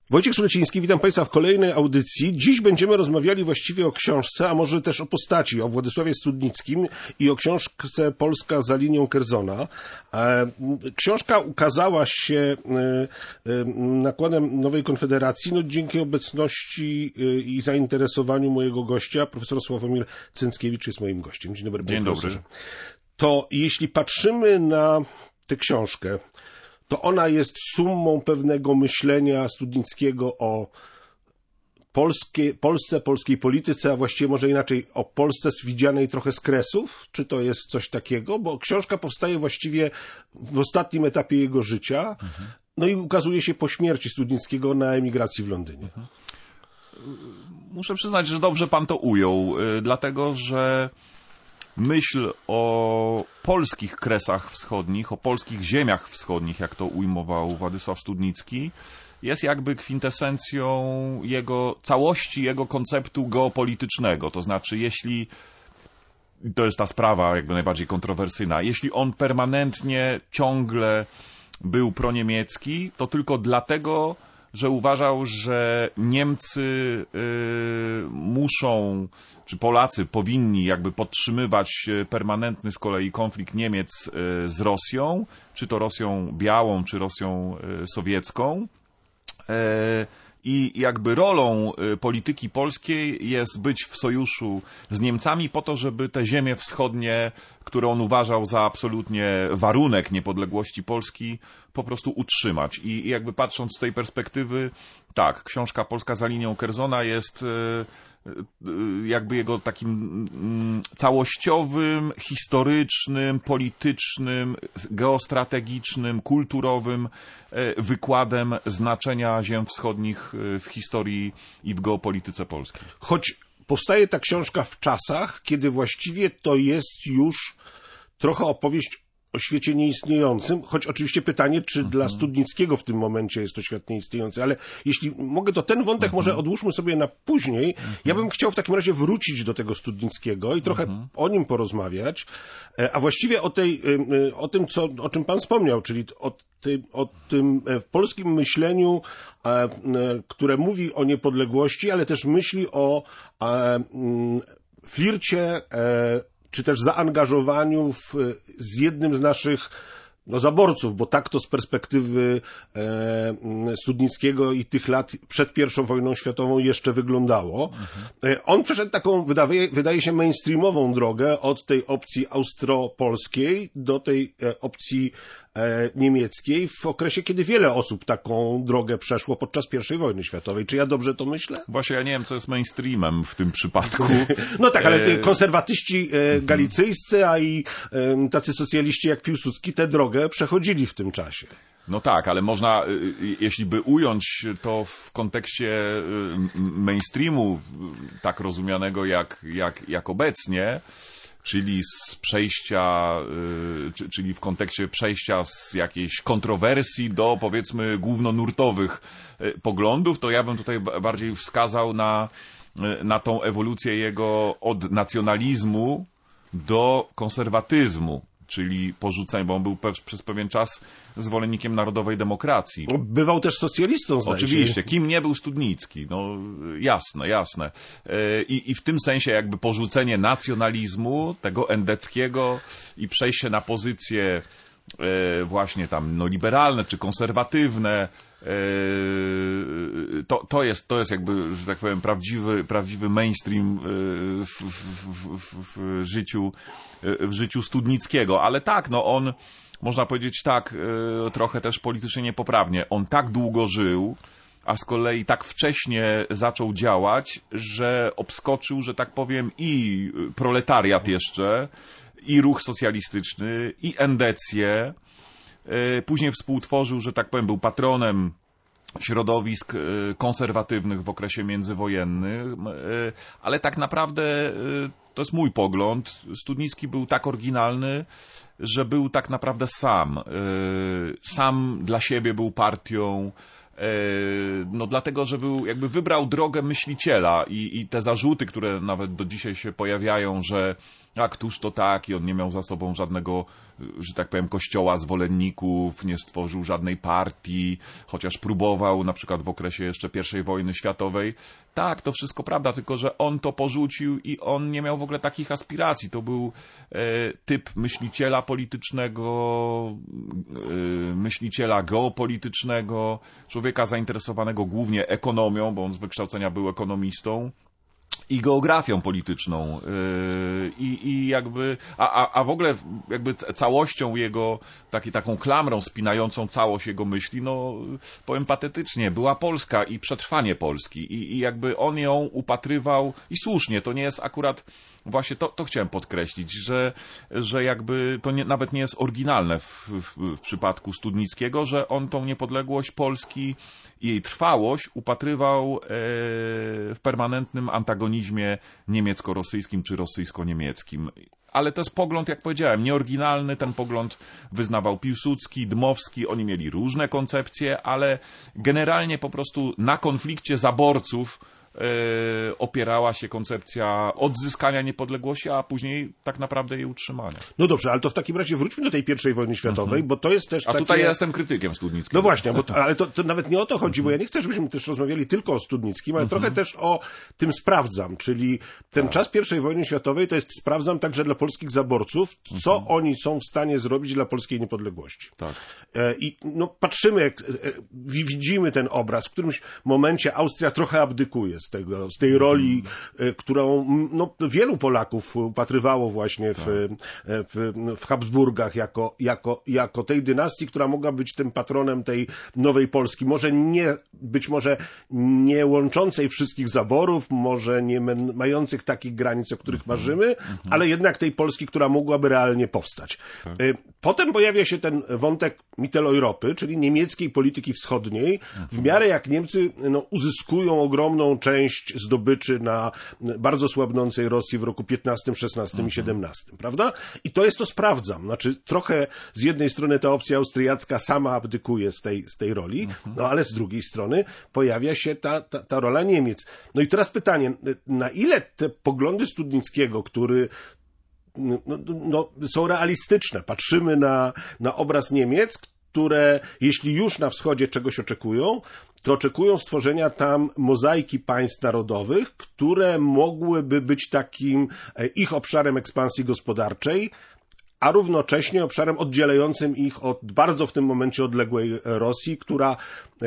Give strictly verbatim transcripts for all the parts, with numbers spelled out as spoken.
Wojciech Suleciński, witam Państwa w kolejnej audycji. Dziś będziemy rozmawiali właściwie o książce, a może też o postaci, o Władysławie Studnickim i o książce Polska za linią Curzona. Książka ukazała się nakładem Nowej Konfederacji no, dzięki obecności i zainteresowaniu mojego gościa. Profesor Sławomir Cęckiewicz jest moim gościem. Dzień dobry. Dzień dobry. To jeśli patrzymy na tę książkę, to ona jest sumą pewnego myślenia Studnickiego o Polskie, Polsce, polskiej polityce, a właściwie może inaczej o Polsce widzianej trochę z kresów? Czy to jest coś takiego? Bo książka powstaje właściwie w ostatnim etapie jego życia, mhm. no i ukazuje się po śmierci Studnickiego na emigracji w Londynie. Mhm. Muszę przyznać, że dobrze pan to ujął, dlatego że myśl o polskich kresach wschodnich, o polskich ziemiach wschodnich, jak to ujmował Władysław Studnicki, jest jakby kwintesencją jego całości, jego konceptu geopolitycznego. To znaczy, jeśli, to jest ta sprawa jakby najbardziej kontrowersyjna, jeśli on permanentnie, ciągle był proniemiecki, to tylko dlatego, że uważał, że Niemcy y, muszą, czy Polacy powinni jakby podtrzymywać permanentny z kolei konflikt Niemiec y, z Rosją, czy to Rosją białą, czy Rosją y, sowiecką. Y, I jakby rolą polityki polskiej jest być w sojuszu z Niemcami po to, żeby te ziemie wschodnie, które on uważał za absolutnie warunek niepodległości Polski, po prostu utrzymać. I jakby patrząc z tej perspektywy, tak, książka Polska za linią Curzona jest jakby jego takim całościowym, historycznym, politycznym, geostrategicznym, kulturowym wykładem znaczenia ziem wschodnich w historii i w geopolityce polskiej. Choć powstaje ta książka w czasach, kiedy właściwie to jest już trochę opowieść o świecie nieistniejącym, choć oczywiście pytanie, czy mhm. dla Studnickiego w tym momencie jest to świat nieistniejący, ale jeśli mogę, to ten wątek mhm. może odłóżmy sobie na później. Mhm. Ja bym chciał w takim razie wrócić do tego Studnickiego i trochę mhm. o nim porozmawiać, a właściwie o tej, o tym, co, o czym pan wspomniał, czyli o, ty, o tym polskim myśleniu, które mówi o niepodległości, ale też myśli o flircie, czy też zaangażowaniu w, z jednym z naszych no, zaborców, bo tak to z perspektywy e, Studnickiego i tych lat przed pierwszą wojną światową jeszcze wyglądało. Mhm. E, on przeszedł taką, wydaje, wydaje się, mainstreamową drogę od tej opcji austropolskiej do tej e, opcji e, niemieckiej w okresie, kiedy wiele osób taką drogę przeszło podczas pierwszej wojny światowej. Czy ja dobrze to myślę? Właśnie ja nie wiem, co jest mainstreamem w tym przypadku. No tak, ale konserwatyści e, galicyjscy, a i e, tacy socjaliści jak Piłsudski tę drogę przechodzili w tym czasie. No tak, ale można, jeśli by ująć to w kontekście mainstreamu, tak rozumianego jak, jak, jak obecnie, czyli z przejścia, czyli w kontekście przejścia z jakiejś kontrowersji do, powiedzmy, głównonurtowych poglądów, to ja bym tutaj bardziej wskazał na, na tą ewolucję jego od nacjonalizmu do konserwatyzmu. Czyli porzucenie, bo on był pe przez pewien czas zwolennikiem narodowej demokracji. Bywał też socjalistą, zdaje się. Oczywiście. Kim nie był Studnicki? No jasne, jasne. I, I w tym sensie jakby porzucenie nacjonalizmu, tego endeckiego i przejście na pozycje właśnie tam no, liberalne czy konserwatywne, to, to, jest, to jest jakby, że tak powiem, prawdziwy, prawdziwy mainstream w, w, w, w życiu w życiu Studnickiego, ale tak, no on, można powiedzieć tak, trochę też politycznie niepoprawnie, on tak długo żył, a z kolei tak wcześnie zaczął działać, że obskoczył, że tak powiem, i proletariat jeszcze, i ruch socjalistyczny, i endecję, później współtworzył, że tak powiem, był patronem środowisk konserwatywnych w okresie międzywojennym, ale tak naprawdę to jest mój pogląd. Studnicki był tak oryginalny, że był tak naprawdę sam. Sam dla siebie był partią, No dlatego, że był, jakby wybrał drogę myśliciela i, i te zarzuty, które nawet do dzisiaj się pojawiają, że a któż to tak i on nie miał za sobą żadnego, że tak powiem, kościoła zwolenników, nie stworzył żadnej partii, chociaż próbował na przykład w okresie jeszcze pierwszej wojny światowej. Tak, to wszystko prawda, tylko że on to porzucił i on nie miał w ogóle takich aspiracji. To był e, typ myśliciela politycznego, e, myśliciela geopolitycznego, człowieka zainteresowanego głównie ekonomią, bo on z wykształcenia był ekonomistą, i geografią polityczną yy, i, i jakby, a, a, a w ogóle jakby całością jego, taki, taką klamrą spinającą całość jego myśli, no powiem patetycznie, była Polska i przetrwanie Polski i, i jakby on ją upatrywał i słusznie, to nie jest akurat, właśnie to, to chciałem podkreślić, że, że jakby to nie, nawet nie jest oryginalne w, w, w przypadku Studnickiego, że on tą niepodległość Polski i jej trwałość upatrywał e, w permanentnym antagonizmie niemiecko-rosyjskim czy rosyjsko-niemieckim. Ale to jest pogląd, jak powiedziałem, nieoryginalny. Ten pogląd wyznawał Piłsudski, Dmowski. Oni mieli różne koncepcje, ale generalnie po prostu na konflikcie zaborców Yy, opierała się koncepcja odzyskania niepodległości, a później tak naprawdę jej utrzymania. No dobrze, ale to w takim razie wróćmy do tej pierwszej wojny światowej, mm-hmm. bo to jest też A takie... tutaj ja jestem krytykiem Studnickiego. No właśnie, bo to, ale to, to nawet nie o to chodzi, mm-hmm. bo ja nie chcę, żebyśmy też rozmawiali tylko o Studnickim, ale mm-hmm. trochę też o tym sprawdzam, czyli ten tak. czas pierwszej wojny światowej to jest sprawdzam także dla polskich zaborców, co mm-hmm. oni są w stanie zrobić dla polskiej niepodległości. Tak. E, I no, patrzymy, jak, e, widzimy ten obraz, w którymś momencie Austria trochę abdykuje z tego, z tej roli, mm. którą no, wielu Polaków upatrywało właśnie w, w, w Habsburgach jako, jako, jako tej dynastii, która mogła być tym patronem tej nowej Polski. Może nie, być może nie łączącej wszystkich zaborów, może nie mających takich granic, o których mm. marzymy, mm. ale jednak tej Polski, która mogłaby realnie powstać. Tak. Potem pojawia się ten wątek Mitteleuropy, czyli niemieckiej polityki wschodniej, mm. w miarę jak Niemcy no, uzyskują ogromną część zdobyczy na bardzo słabnącej Rosji w roku piętnastym, szesnastym mhm. i siedemnastym, prawda? I to jest to sprawdzam. Znaczy trochę z jednej strony ta opcja austriacka sama abdykuje z tej, z tej roli, mhm. no ale z drugiej strony pojawia się ta, ta, ta rola Niemiec. No i teraz pytanie, na ile te poglądy Studnickiego, który no, no, są realistyczne, patrzymy na, na obraz Niemiec, które jeśli już na wschodzie czegoś oczekują, to oczekują stworzenia tam mozaiki państw narodowych, które mogłyby być takim ich obszarem ekspansji gospodarczej, a równocześnie obszarem oddzielającym ich od bardzo w tym momencie odległej Rosji, która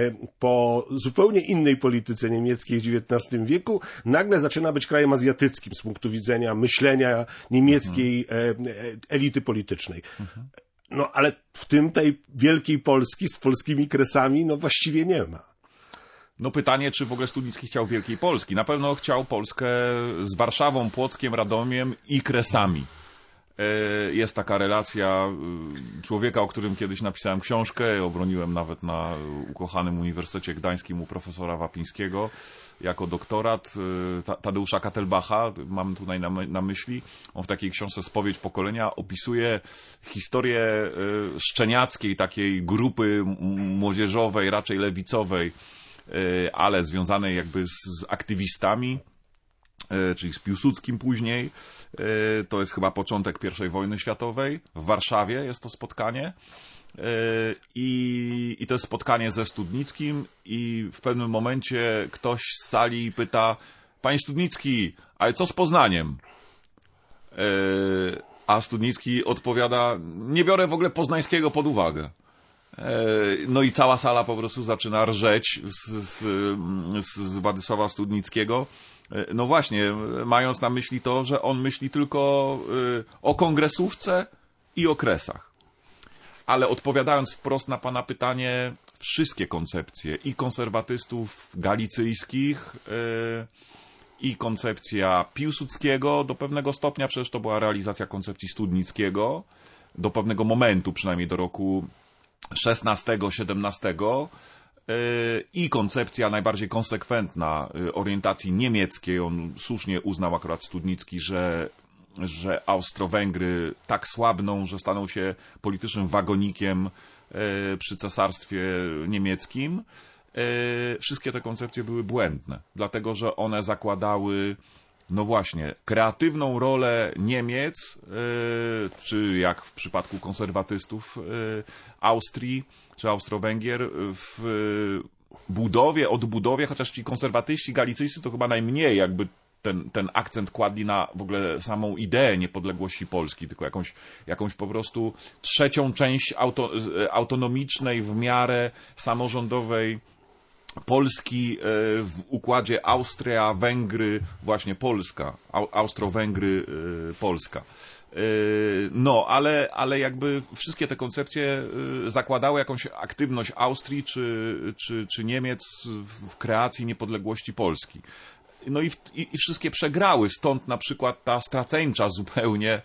po zupełnie innej polityce niemieckiej w dziewiętnastym wieku nagle zaczyna być krajem azjatyckim z punktu widzenia myślenia niemieckiej elity politycznej. No ale w tym tej wielkiej Polski z polskimi kresami no właściwie nie ma. No pytanie, czy w ogóle Studnicki chciał Wielkiej Polski. Na pewno chciał Polskę z Warszawą, Płockiem, Radomiem i Kresami. Jest taka relacja człowieka, o którym kiedyś napisałem książkę, obroniłem nawet na ukochanym Uniwersytecie Gdańskim u profesora Wapińskiego jako doktorat, Tadeusza Katelbacha, mam tutaj na, my, na myśli. On w takiej książce Spowiedź pokolenia opisuje historię szczeniackiej takiej grupy młodzieżowej, raczej lewicowej, ale związanej jakby z, z aktywistami, czyli z Piłsudskim później. To jest chyba początek pierwszej wojny światowej. W Warszawie jest to spotkanie. I, i to jest spotkanie ze Studnickim i w pewnym momencie ktoś z sali pyta: panie Studnicki, ale co z Poznaniem? A Studnicki odpowiada: nie biorę w ogóle poznańskiego pod uwagę. No i cała sala po prostu zaczyna rżeć z, z, z Władysława Studnickiego. No właśnie, mając na myśli to, że on myśli tylko o kongresówce i o kresach. Ale odpowiadając wprost na pana pytanie, wszystkie koncepcje i konserwatystów galicyjskich, i koncepcja Piłsudskiego do pewnego stopnia, przecież to była realizacja koncepcji Studnickiego, do pewnego momentu, przynajmniej do roku szesnastego, siedemnastego, i koncepcja najbardziej konsekwentna orientacji niemieckiej. On słusznie uznał akurat Studnicki, że, że Austro-Węgry tak słabną, że staną się politycznym wagonikiem przy cesarstwie niemieckim. wszystkie te koncepcje były błędne, dlatego że one zakładały, no właśnie, kreatywną rolę Niemiec, czy jak w przypadku konserwatystów Austrii, czy Austro-Węgier, w budowie, odbudowie, chociaż ci konserwatyści galicyjscy to chyba najmniej jakby ten, ten akcent kładli na w ogóle samą ideę niepodległości Polski, tylko jakąś, jakąś po prostu trzecią część auto, autonomicznej w miarę samorządowej Polski w układzie Austria, Węgry, właśnie Polska, Austro-Węgry, Polska. No, ale, ale jakby wszystkie te koncepcje zakładały jakąś aktywność Austrii czy, czy, czy Niemiec w kreacji niepodległości Polski. No i, w, i, i wszystkie przegrały, stąd na przykład ta straceńcza zupełnie,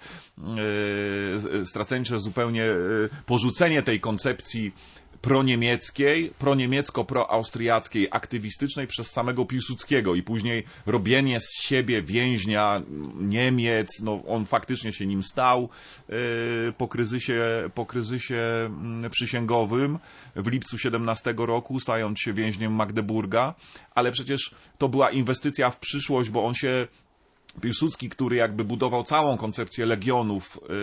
yy, straceńcze zupełnie yy, porzucenie tej koncepcji proniemieckiej, proniemiecko-proaustriackiej, aktywistycznej przez samego Piłsudskiego i później robienie z siebie więźnia Niemiec, no on faktycznie się nim stał yy, po kryzysie, po kryzysie przysięgowym w lipcu siedemnastego roku, stając się więźniem Magdeburga, ale przecież to była inwestycja w przyszłość, bo on się Piłsudski, który jakby budował całą koncepcję legionów yy,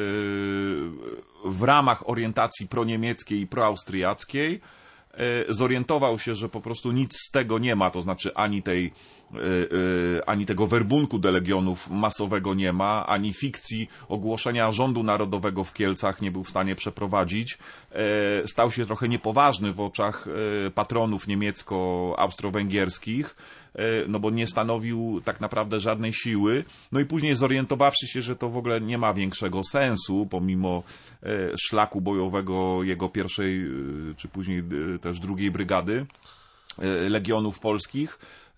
w ramach orientacji proniemieckiej i proaustriackiej, yy, zorientował się, że po prostu nic z tego nie ma, to znaczy ani tej yy, yy, ani tego werbunku do legionów masowego nie ma, ani fikcji ogłoszenia rządu narodowego w Kielcach nie był w stanie przeprowadzić. Yy, stał się trochę niepoważny w oczach yy, patronów niemiecko-austro-węgierskich, no bo nie stanowił tak naprawdę żadnej siły. No i później zorientowawszy się, że to w ogóle nie ma większego sensu, pomimo szlaku bojowego jego pierwszej, czy później też drugiej brygady Legionów Polskich,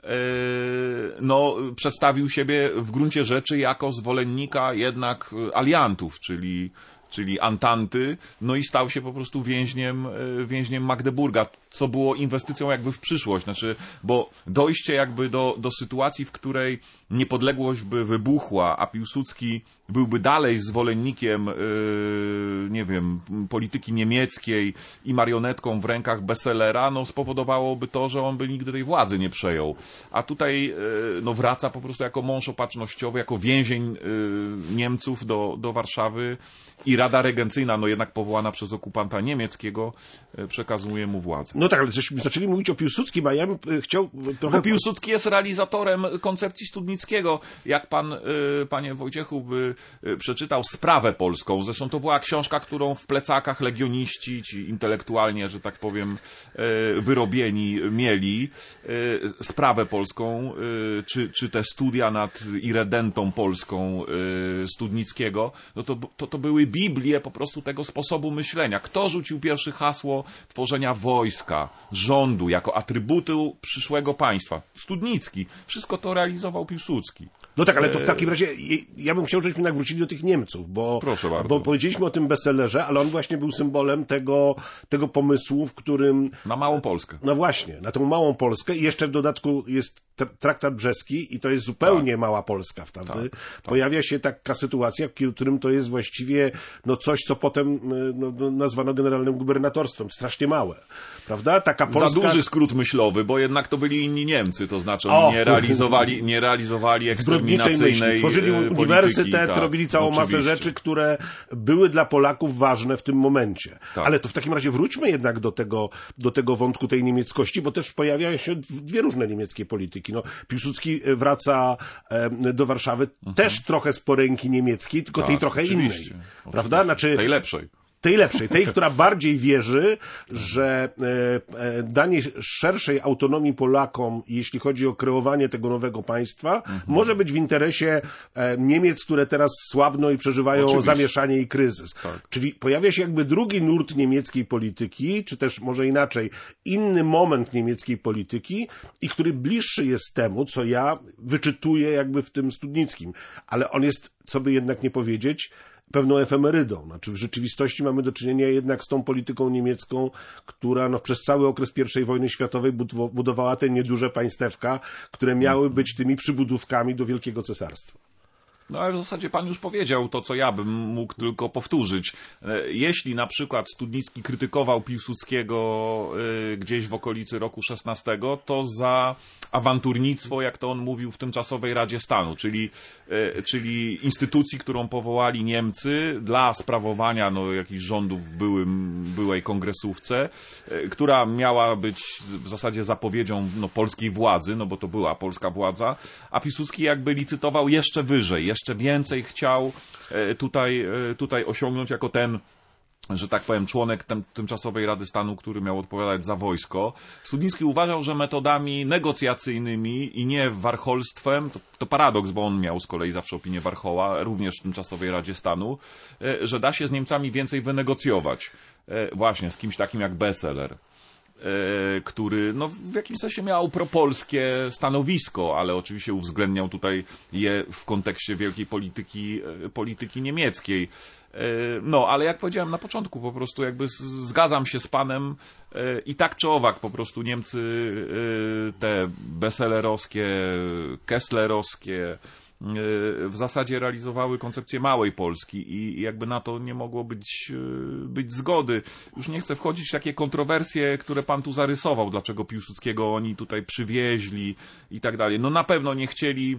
no przedstawił siebie w gruncie rzeczy jako zwolennika jednak aliantów, czyli czyli Antanty, no i stał się po prostu więźniem, więźniem Magdeburga, co było inwestycją jakby w przyszłość, znaczy, bo dojście jakby do, do sytuacji, w której niepodległość by wybuchła, a Piłsudski byłby dalej zwolennikiem, yy, nie wiem, polityki niemieckiej i marionetką w rękach Besselera, no spowodowałoby to, że on by nigdy tej władzy nie przejął. A tutaj yy, no wraca po prostu jako mąż opatrznościowy, jako więzień yy, Niemców do, do Warszawy i Rada Regencyjna, no jednak powołana przez okupanta niemieckiego, yy, przekazuje mu władzę. No tak, ale żeśmy zaczęli mówić o Piłsudskim, a ja bym chciał trochę... Bo Piłsudski jest realizatorem koncepcji Studnickiego. Jak pan, panie Wojciechu, by przeczytał Sprawę Polską, zresztą to była książka, którą w plecakach legioniści, ci intelektualnie, że tak powiem, wyrobieni mieli. Sprawę Polską, czy, czy te studia nad irredentą polską Studnickiego, no to, to, to były Biblie po prostu tego sposobu myślenia. Kto rzucił pierwsze hasło tworzenia wojska, rządu, jako atrybutu przyszłego państwa? Studnicki. Wszystko to realizował Piłsudski. No tak, ale to w takim razie ja bym chciał, żebyśmy jednak wrócili do tych Niemców, bo, Proszę bardzo. bo powiedzieliśmy o tym Bessellerze, ale on właśnie był symbolem tego, tego pomysłu, w którym... Na małą Polskę. No właśnie, na tą małą Polskę i jeszcze w dodatku jest traktat brzeski i to jest zupełnie tak. mała Polska wtedy. Tak, tak. Pojawia się taka sytuacja, w którym to jest właściwie no coś, co potem no, nazwano generalnym gubernatorstwem. Strasznie małe. Prawda? Taka Polska... Za duży skrót myślowy, bo jednak to byli inni Niemcy, to znaczy oni nie realizowali, nie realizowali eksterminacyjnej Tworzyli polityki, uniwersytet, tak, robili całą oczywiście. masę rzeczy, które były dla Polaków ważne w tym momencie. Tak. Ale to w takim razie wróćmy jednak do tego, do tego wątku tej niemieckości, bo też pojawiają się dwie różne niemieckie polityki. No, Piłsudski wraca e, do Warszawy mhm. też trochę z poręki niemieckiej, tylko tak, tej trochę oczywiście. innej. Oczywiście. Prawda? Znaczy, tej lepszej. Tej lepszej, tej, która bardziej wierzy, że e, e, danie szerszej autonomii Polakom, jeśli chodzi o kreowanie tego nowego państwa, mhm. może być w interesie e, Niemiec, które teraz słabną i przeżywają Oczywiście. zamieszanie i kryzys. Tak. Czyli pojawia się jakby drugi nurt niemieckiej polityki, czy też może inaczej, inny moment niemieckiej polityki i który bliższy jest temu, co ja wyczytuję jakby w tym Studnickim. Ale on jest, co by jednak nie powiedzieć, pewną efemerydą. Znaczy w rzeczywistości mamy do czynienia jednak z tą polityką niemiecką, która no, przez cały okres pierwszej wojny światowej budowała te nieduże państewka, które miały być tymi przybudówkami do Wielkiego Cesarstwa. No ale w zasadzie pan już powiedział to, co ja bym mógł tylko powtórzyć. Jeśli na przykład Studnicki krytykował Piłsudskiego y, gdzieś w okolicy roku szesnastego, to za awanturnictwo, jak to on mówił w tymczasowej Radzie Stanu, czyli, y, czyli instytucji, którą powołali Niemcy dla sprawowania no, jakichś rządów w byłym, byłej kongresówce, y, która miała być w zasadzie zapowiedzią no, polskiej władzy, no bo to była polska władza, a Piłsudski jakby licytował jeszcze wyżej, jeszcze więcej chciał tutaj, tutaj osiągnąć jako ten, że tak powiem, członek tym, tymczasowej Rady Stanu, który miał odpowiadać za wojsko. Studnicki uważał, że metodami negocjacyjnymi i nie warcholstwem, to, to paradoks, bo on miał z kolei zawsze opinię warchoła, również w tymczasowej Radzie Stanu, że da się z Niemcami więcej wynegocjować. Właśnie z kimś takim jak Besseler, który no, w jakimś sensie miał propolskie stanowisko, ale oczywiście uwzględniał tutaj je w kontekście wielkiej polityki, polityki niemieckiej. No, ale jak powiedziałem na początku, po prostu jakby zgadzam się z panem i tak czy owak po prostu Niemcy te besselerowskie, kesslerowskie w zasadzie realizowały koncepcję małej Polski i jakby na to nie mogło być, być zgody. Już nie chcę wchodzić w takie kontrowersje, które pan tu zarysował, dlaczego Piłsudskiego oni tutaj przywieźli i tak dalej. No na pewno nie chcieli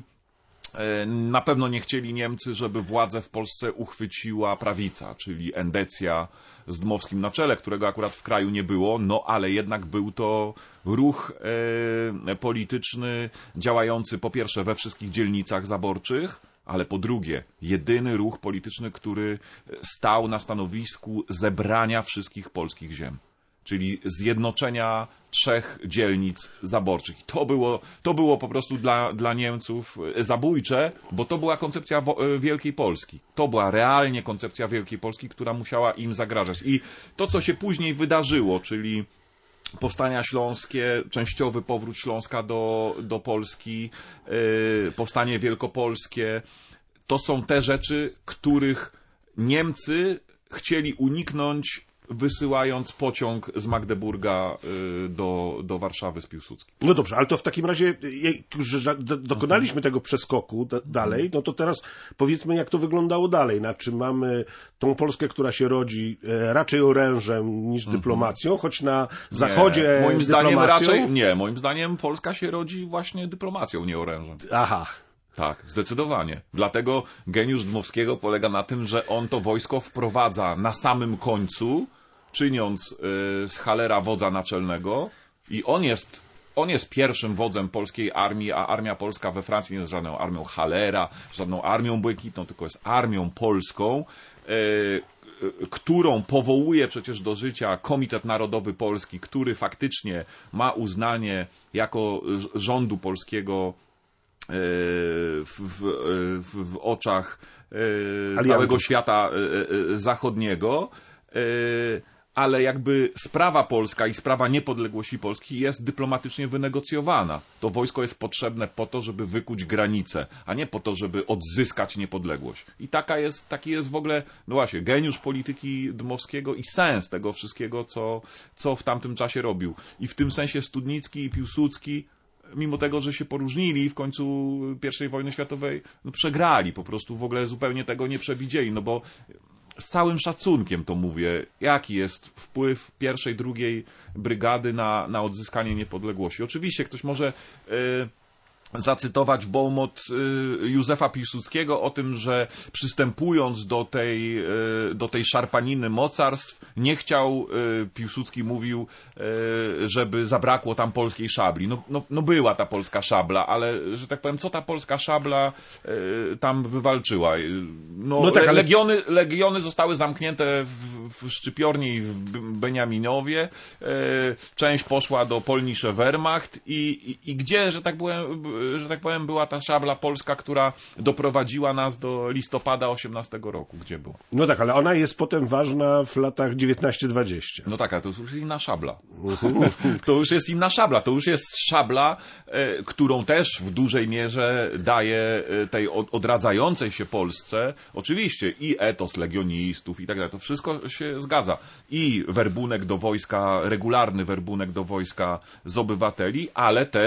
Na pewno nie chcieli Niemcy, żeby władzę w Polsce uchwyciła prawica, czyli Endecja z Dmowskim na czele, którego akurat w kraju nie było, no ale jednak był to ruch e, polityczny działający po pierwsze we wszystkich dzielnicach zaborczych, ale po drugie jedyny ruch polityczny, który stał na stanowisku zebrania wszystkich polskich ziem. Czyli zjednoczenia trzech dzielnic zaborczych. I to było, to było po prostu dla, dla Niemców zabójcze, bo to była koncepcja Wielkiej Polski. To była realnie koncepcja Wielkiej Polski, która musiała im zagrażać. I to, co się później wydarzyło, czyli powstania śląskie, częściowy powrót Śląska do, do Polski, yy, powstanie wielkopolskie, to są te rzeczy, których Niemcy chcieli uniknąć, wysyłając pociąg z Magdeburga do, do Warszawy z Piłsudskim. No dobrze, ale to w takim razie, że dokonaliśmy tego przeskoku da, dalej, no to teraz powiedzmy, jak to wyglądało dalej. Znaczy mamy tą Polskę, która się rodzi raczej orężem niż dyplomacją, choć na zachodzie nie, moim zdaniem dyplomacją... raczej nie, moim zdaniem Polska się rodzi właśnie dyplomacją, nie orężem. Aha. Tak, zdecydowanie. Dlatego geniusz Dmowskiego polega na tym, że on to wojsko wprowadza na samym końcu, czyniąc y, z Hallera wodza naczelnego i on jest, on jest pierwszym wodzem polskiej armii, a armia polska we Francji nie jest żadną armią Hallera, żadną armią błękitną, tylko jest armią polską, y, y, którą powołuje przecież do życia Komitet Narodowy Polski, który faktycznie ma uznanie jako rządu polskiego W, w, w, w oczach e, całego świata e, zachodniego, e, ale jakby sprawa polska i sprawa niepodległości Polski jest dyplomatycznie wynegocjowana. To wojsko jest potrzebne po to, żeby wykuć granice, a nie po to, żeby odzyskać niepodległość. I taka jest, taki jest w ogóle, no właśnie, geniusz polityki Dmowskiego i sens tego wszystkiego, co, co w tamtym czasie robił. I w tym sensie Studnicki i Piłsudski, mimo tego, że się poróżnili w końcu pierwszej wojny światowej, no przegrali, po prostu w ogóle zupełnie tego nie przewidzieli, no bo z całym szacunkiem to mówię, jaki jest wpływ pierwszej, drugiej brygady na, na odzyskanie niepodległości. Oczywiście ktoś może yy, zacytować Beaumont y, Józefa Piłsudskiego o tym, że przystępując do tej, y, do tej szarpaniny mocarstw, nie chciał, y, Piłsudski mówił, y, żeby zabrakło tam polskiej szabli. No, no, no była ta polska szabla, ale, że tak powiem, co ta polska szabla y, tam wywalczyła? No, no tak, ale... legiony, legiony zostały zamknięte w, w szczypiorni i w Beniaminowie, y, część poszła do Polnische Wehrmacht i, i, i gdzie, że tak powiem, że tak powiem, była ta szabla polska, która doprowadziła nas do listopada osiemnastego roku, gdzie była. No tak, ale ona jest potem ważna w latach dziewiętnaście dwadzieścia. No tak, ale to już jest inna szabla. To już jest inna szabla. To już jest szabla, e, którą też w dużej mierze daje tej odradzającej się Polsce, oczywiście i etos legionistów i tak dalej. To wszystko się zgadza. I werbunek do wojska, regularny werbunek do wojska z obywateli, ale też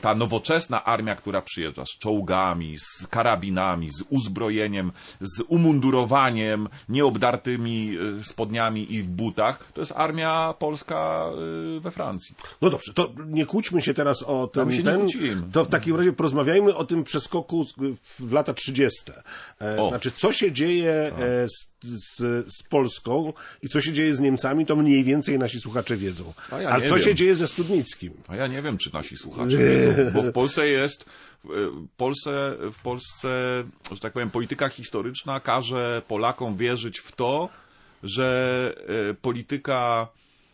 ta nowoczesna armia, która przyjeżdża z czołgami, z karabinami, z uzbrojeniem, z umundurowaniem, nieobdartymi spodniami i w butach, to jest armia polska we Francji. No dobrze, to nie kłóćmy się teraz o ten, się ten nie to w takim razie porozmawiajmy o tym przeskoku w lata trzydzieste. E, znaczy, co się dzieje e, z, z, z Polską i co się dzieje z Niemcami, to mniej więcej nasi słuchacze wiedzą. A ja A nie co wiem. się dzieje ze Studnickim? A ja nie wiem, czy nasi słuchacze wiedzą, bo w Polsce jest, w Polsce, w Polsce, że tak powiem, polityka historyczna każe Polakom wierzyć w to, że polityka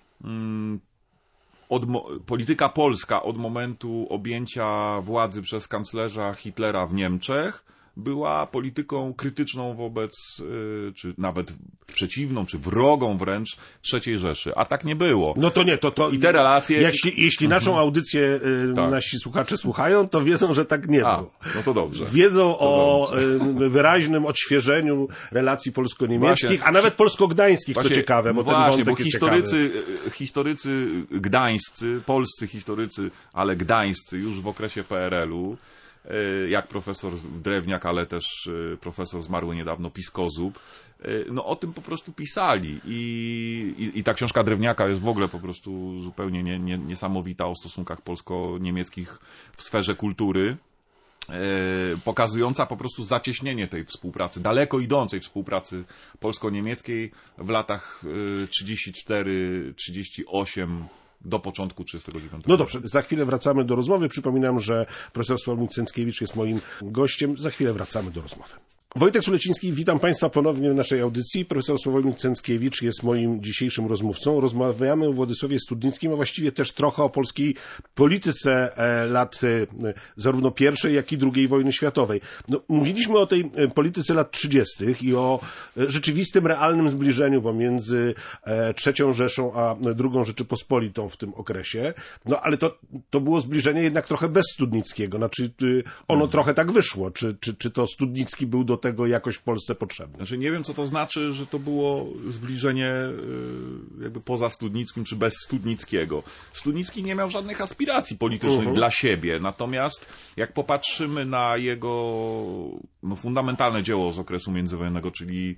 Od, polityka polska od momentu objęcia władzy przez kanclerza Hitlera w Niemczech była polityką krytyczną wobec, czy nawet przeciwną, czy wrogą wręcz trzeciej Rzeszy. A tak nie było. No to nie, to... to I te relacje... Jeśli, jeśli naszą audycję y, Tak. nasi słuchacze słuchają, to wiedzą, że tak nie A, było. no to dobrze. Wiedzą To o dobrze. y, wyraźnym odświeżeniu relacji polsko-niemieckich, Właśnie. a nawet polsko-gdańskich, co Właśnie, ciekawe, bo ten właśnie, wątek bo jest historycy, ciekawy. historycy gdańscy, polscy historycy, ale gdańscy już w okresie P R L-u, jak profesor Drewniak, ale też profesor zmarły niedawno Piskozub, no o tym po prostu pisali. I, i, i ta książka Drewniaka jest w ogóle po prostu zupełnie nie, nie, niesamowita o stosunkach polsko-niemieckich w sferze kultury, pokazująca po prostu zacieśnienie tej współpracy, daleko idącej współpracy polsko-niemieckiej w latach trzydziestym czwartym trzydziestym ósmym do początku trzydziestego dziewiątego. No dobrze, za chwilę wracamy do rozmowy. Przypominam, że profesor Sławomir Cęckiewicz jest moim gościem. Za chwilę wracamy do rozmowy. Wojtek Suleciński, witam Państwa ponownie w naszej audycji. Profesor Sławomir Cęckiewicz jest moim dzisiejszym rozmówcą. Rozmawiamy o Władysławie Studnickim, a właściwie też trochę o polskiej polityce lat zarówno pierwszej, jak i drugiej wojny światowej. No, mówiliśmy o tej polityce lat trzydziestych i o rzeczywistym, realnym zbliżeniu pomiędzy trzecią Rzeszą a drugą Rzeczypospolitą w tym okresie. No ale to, to było zbliżenie jednak trochę bez Studnickiego. Znaczy ono hmm. trochę tak wyszło. Czy, czy, czy to Studnicki był do tego jakoś w Polsce potrzebny? Znaczy nie wiem, co to znaczy, że to było zbliżenie jakby poza Studnickim, czy bez Studnickiego. Studnicki nie miał żadnych aspiracji politycznych uh-huh. dla siebie, natomiast jak popatrzymy na jego no, fundamentalne dzieło z okresu międzywojennego, czyli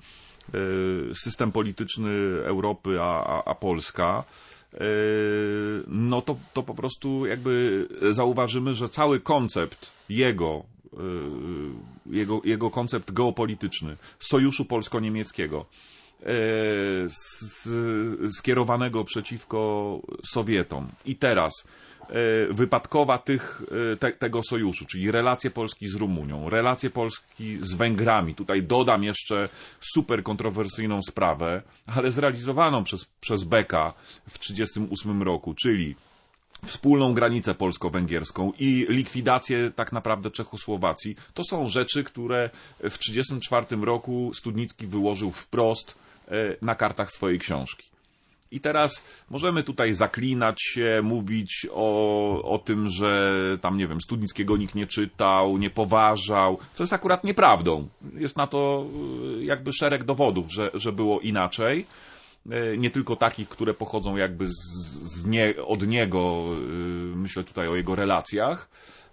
system polityczny Europy, a, a, a Polska, no to, to po prostu jakby zauważymy, że cały koncept jego Jego, jego koncept geopolityczny sojuszu polsko-niemieckiego skierowanego przeciwko Sowietom i teraz wypadkowa tych, te, tego sojuszu, czyli relacje Polski z Rumunią, relacje Polski z Węgrami, tutaj dodam jeszcze super kontrowersyjną sprawę, ale zrealizowaną przez, przez Beka w trzydziestym ósmym roku, czyli wspólną granicę polsko-węgierską i likwidację tak naprawdę Czechosłowacji, to są rzeczy, które w trzydziestym czwartym roku Studnicki wyłożył wprost na kartach swojej książki. I teraz możemy tutaj zaklinać się, mówić o, o tym, że tam, nie wiem, Studnickiego nikt nie czytał, nie poważał, co jest akurat nieprawdą. Jest na to jakby szereg dowodów, że, że było inaczej. Nie tylko takich, które pochodzą jakby z, z nie, od niego, myślę tutaj o jego relacjach,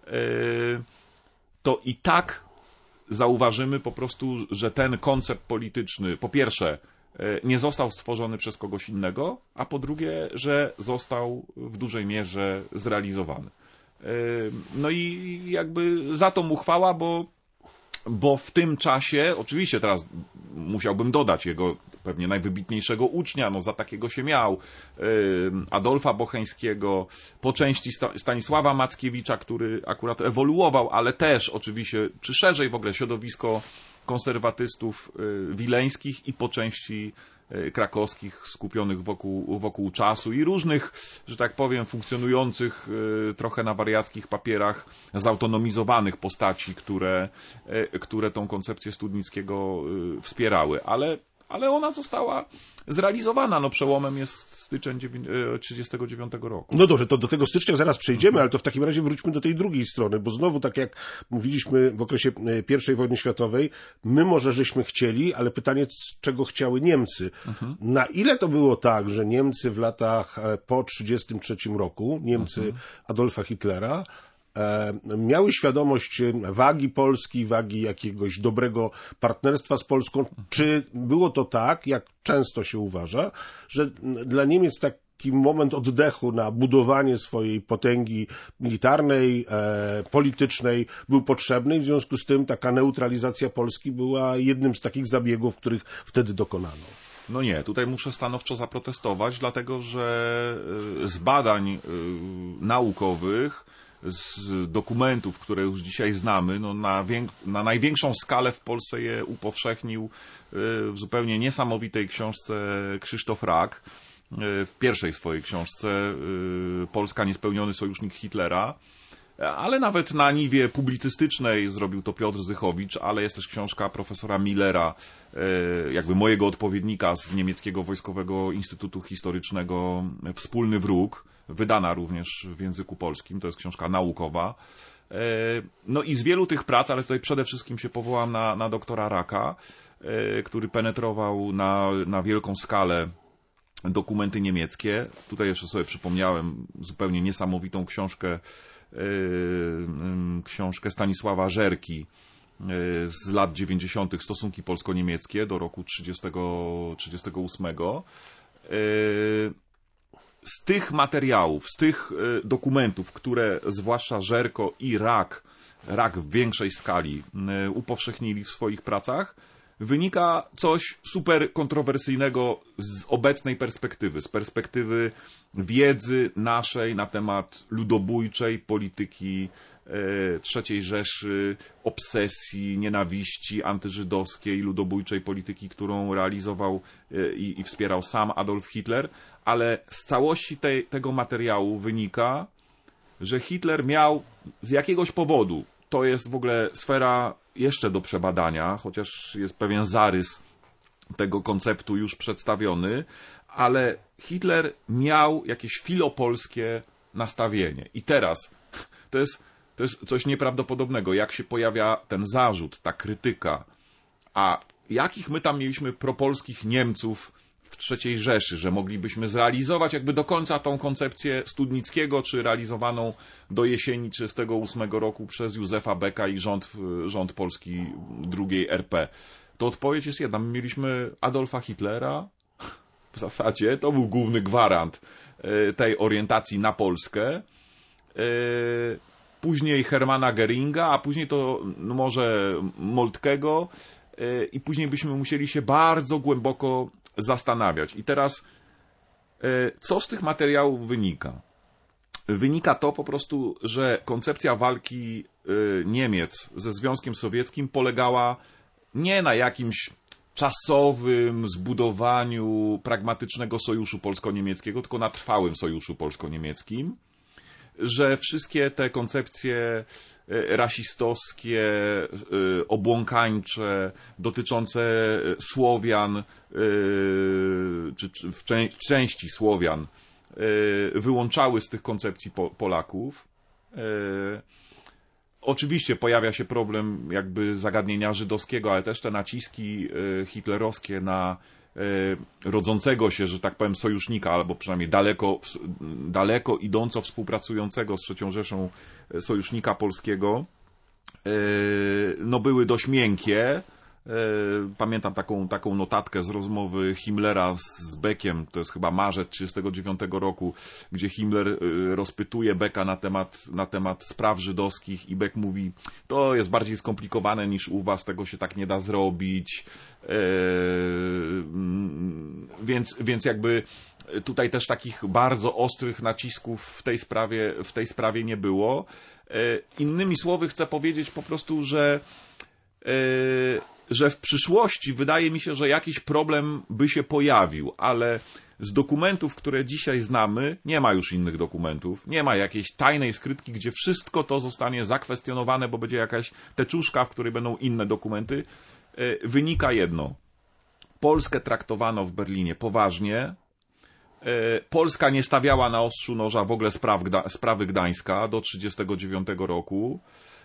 to i tak zauważymy po prostu, że ten koncept polityczny, po pierwsze, nie został stworzony przez kogoś innego, a po drugie, że został w dużej mierze zrealizowany. No i jakby za to mu chwała, bo Bo w tym czasie, oczywiście teraz musiałbym dodać jego pewnie najwybitniejszego ucznia, no za takiego się miał, Adolfa Bocheńskiego, po części Stanisława Mackiewicza, który akurat ewoluował, ale też oczywiście, czy szerzej w ogóle środowisko konserwatystów wileńskich i po części krakowskich skupionych wokół, wokół czasu i różnych, że tak powiem, funkcjonujących trochę na wariackich papierach zautonomizowanych postaci, które, które tą koncepcję Studnickiego wspierały, ale, ale ona została zrealizowana. No przełomem jest styczeń trzydziestego dziewiątego roku. No dobrze, to do tego stycznia zaraz przejdziemy, ale to w takim razie wróćmy do tej drugiej strony, bo znowu, tak jak mówiliśmy w okresie pierwszej wojny światowej, my może żeśmy chcieli, ale pytanie, czego chciały Niemcy. Mhm. Na ile to było tak, że Niemcy w latach po trzydziestym trzecim roku, Niemcy mhm. Adolfa Hitlera, miały świadomość wagi Polski, wagi jakiegoś dobrego partnerstwa z Polską. Czy było to tak, jak często się uważa, że dla Niemiec tak taki moment oddechu na budowanie swojej potęgi militarnej, e, politycznej był potrzebny i w związku z tym taka neutralizacja Polski była jednym z takich zabiegów, których wtedy dokonano? No nie, tutaj muszę stanowczo zaprotestować, dlatego że z badań naukowych, z dokumentów, które już dzisiaj znamy, no na, na największą skalę w Polsce je upowszechnił w zupełnie niesamowitej książce Krzysztof Rak, w pierwszej swojej książce Polska niespełniony sojusznik Hitlera, ale nawet na niwie publicystycznej zrobił to Piotr Zychowicz, ale jest też książka profesora Millera, jakby mojego odpowiednika z niemieckiego Wojskowego Instytutu Historycznego, Wspólny wróg, wydana również w języku polskim, to jest książka naukowa. No i z wielu tych prac, ale tutaj przede wszystkim się powołam na, na doktora Raka, który penetrował na, na wielką skalę dokumenty niemieckie. Tutaj jeszcze sobie przypomniałem zupełnie niesamowitą książkę, yy, yy, książkę Stanisława Żerki yy, z lat dziewięćdziesiątych Stosunki polsko-niemieckie do roku trzydziestego ósmego. Yy, z tych materiałów, z tych yy, dokumentów, które zwłaszcza Żerko i Rak, Rak w większej skali yy, upowszechnili w swoich pracach, wynika coś super kontrowersyjnego z obecnej perspektywy, z perspektywy wiedzy naszej na temat ludobójczej polityki e, trzeciej Rzeszy, obsesji, nienawiści antyżydowskiej, ludobójczej polityki, którą realizował e, i, i wspierał sam Adolf Hitler, ale z całości tej, tego materiału wynika, że Hitler miał z jakiegoś powodu, to jest w ogóle sfera jeszcze do przebadania, chociaż jest pewien zarys tego konceptu już przedstawiony, ale Hitler miał jakieś filopolskie nastawienie. I teraz to jest, to jest coś nieprawdopodobnego, jak się pojawia ten zarzut, ta krytyka. A jakich my tam mieliśmy propolskich Niemców w trzeciej Rzeszy, że moglibyśmy zrealizować jakby do końca tą koncepcję Studnickiego, czy realizowaną do jesieni trzydziestego ósmego roku przez Józefa Becka i rząd, rząd Polski drugiej R P. To odpowiedź jest jedna. My mieliśmy Adolfa Hitlera, w zasadzie to był główny gwarant tej orientacji na Polskę. Później Hermana Geringa, a później to no może Moltkego i później byśmy musieli się bardzo głęboko zastanawiać. I teraz, co z tych materiałów wynika? Wynika to po prostu, że koncepcja walki Niemiec ze Związkiem Sowieckim polegała nie na jakimś czasowym zbudowaniu pragmatycznego sojuszu polsko-niemieckiego, tylko na trwałym sojuszu polsko-niemieckim, że wszystkie te koncepcje rasistowskie, obłąkańcze, dotyczące Słowian, czy w części Słowian, wyłączały z tych koncepcji Polaków. Oczywiście pojawia się problem jakby zagadnienia żydowskiego, ale też te naciski hitlerowskie na rodzącego się, że tak powiem, sojusznika, albo przynajmniej daleko, daleko idąco współpracującego z trzecią Rzeszą sojusznika polskiego, no były dość miękkie. Pamiętam taką, taką notatkę z rozmowy Himmlera z Beckiem, to jest chyba marzec trzydziestego dziewiątego roku, gdzie Himmler rozpytuje Becka na temat, na temat spraw żydowskich i Beck mówi, to jest bardziej skomplikowane niż u was, tego się tak nie da zrobić. Więc, więc jakby tutaj też takich bardzo ostrych nacisków w tej sprawie, w tej sprawie nie było. Innymi słowy chcę powiedzieć po prostu, że że w przyszłości wydaje mi się, że jakiś problem by się pojawił, ale z dokumentów, które dzisiaj znamy, nie ma już innych dokumentów, nie ma jakiejś tajnej skrytki, gdzie wszystko to zostanie zakwestionowane, bo będzie jakaś teczuszka, w której będą inne dokumenty. Wynika jedno. Polskę traktowano w Berlinie poważnie. Polska nie stawiała na ostrzu noża w ogóle spraw, sprawy Gdańska do trzydziestego dziewiątego roku.